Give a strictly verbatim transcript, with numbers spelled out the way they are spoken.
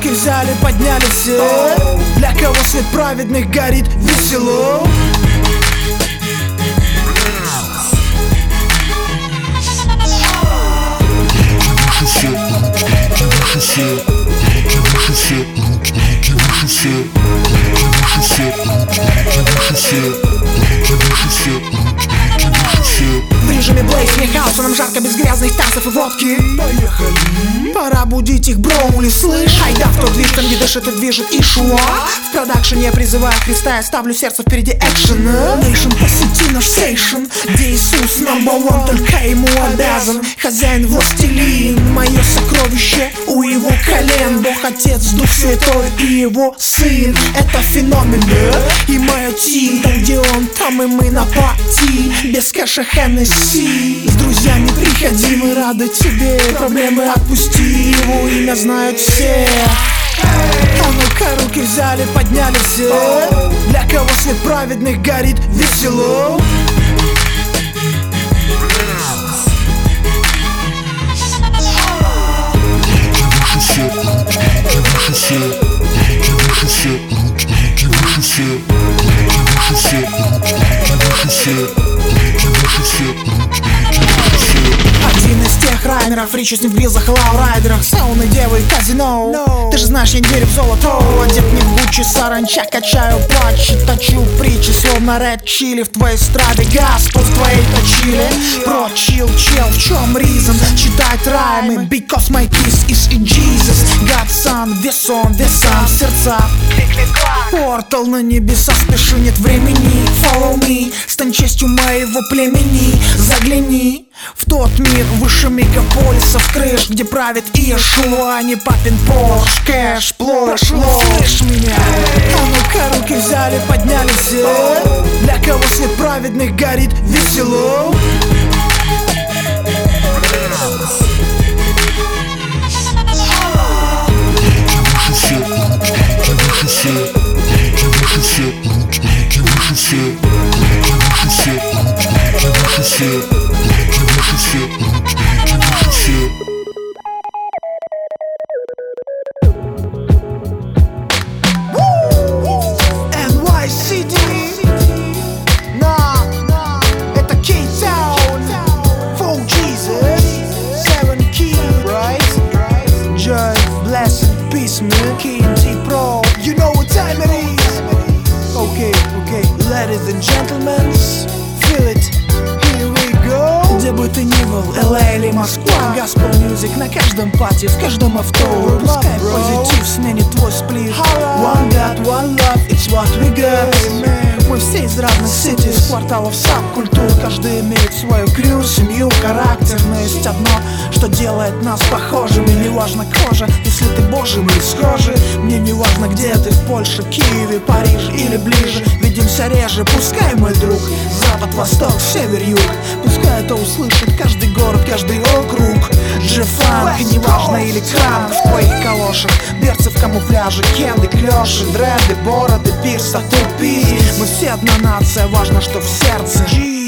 руки взяли, подняли все. Для кого свет праведных горит весело. В режиме Блейз, не хаоса, нам жарко без грязных танцев и водки. Поехали. Пора будить их, броули, слышь. Айда в тот движ, там где дышит и движет Ишуа. В продакшене я призываю Христа, я ставлю сердце впереди экшена. Нейшн, посети наш сейшн, где Иисус number one, только ему обязан. Хозяин, властелин, мое сокровище у его колен. Бог Отец, Дух Святой и его Сын. Это феномен, да? И мое тим, там где он, там и мы на пати. Без кэша Хеннесси. С друзьями приходи, мы рады тебе. Проблемы отпусти, его имя знают все. А ну-ка руки взяли, подняли все. Для кого свет праведных горит весело. Один из тех райнеров, ричи с ним в глизах, лаурайдерах, сауны, девы, казино. no. Ты же знаешь, я не верю в золото. Одет не в Гуччи, саранча, качаю патчи, точу притчи, словно ред чили в твоей страде. Господь в твоей точиле. Про чил, чел, в чем ризон? Читать раймы, because my kiss is in Jesus. Godson, вес он, весам сердца. Портал на небеса, спеши, нет времени. Follow me, стань частью моего племени. Загляни в тот мир выше мегаполисов крыш, где правит Иешуа, а не папин Порш. Кэш, площадь, слышь меня. А ну-ка руки взяли, подняли все. Для кого свет праведных горит весело. эн уай си ди. На, это Кейтаун. For Jesus, Seven Key, right? Joy, blessed, peace, man. Key and T Pro, you know what time it is. Okay, okay, ladies and gentlemen, feel it. Here we go. Где бы ты ни был, эл эй или Москва, Gospel Music на каждом пати, в каждом авто. Пускай позитив сменит твой сплит. One God, one love, it's what we got. Мы все из разных сити, из кварталов саб-культур. Каждый имеет свою крю, семью, характер. Но есть одно, что делает нас похожими. Не важно кожа, если ты божий, мы схожи. Мне не важно, где ты, в Польше, Киеве, Париже или ближе. Видимся реже, пускай, мой друг. Запад, восток, север, юг. Пускай это услышит каждый город, каждый округ. Джи-фанк, неважно, или кранк в твоих калошах. Берцы в камуфляже, кенды, клёши, дреды, бороды, пирс, тату, пи. Мы все одна нация, важно, что в сердце.